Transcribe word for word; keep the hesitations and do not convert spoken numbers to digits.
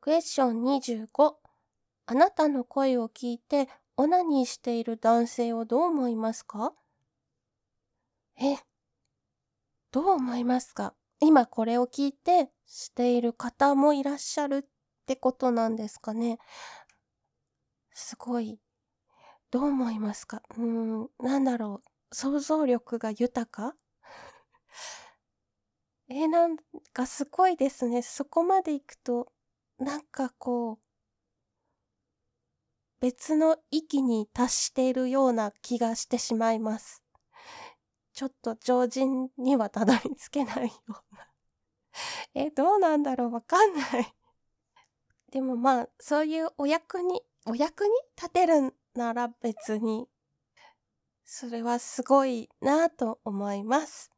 クエスチョンにじゅうご。あなたの声を聞いてオナニーしている男性をどう思いますか？え、どう思いますか？今これを聞いてしている方もいらっしゃるってことなんですかね。すごい。どう思いますか？うーん、なんだろう、想像力が豊か？え、なんかすごいですね。そこまで行くと、なんかこう、別の域に達しているような気がしてしまいます。ちょっと常人にはたどり着けないような。え、どうなんだろう、わかんない。でも、まあ、そういうお役にお役に立てるなら別に、それはすごいなと思います。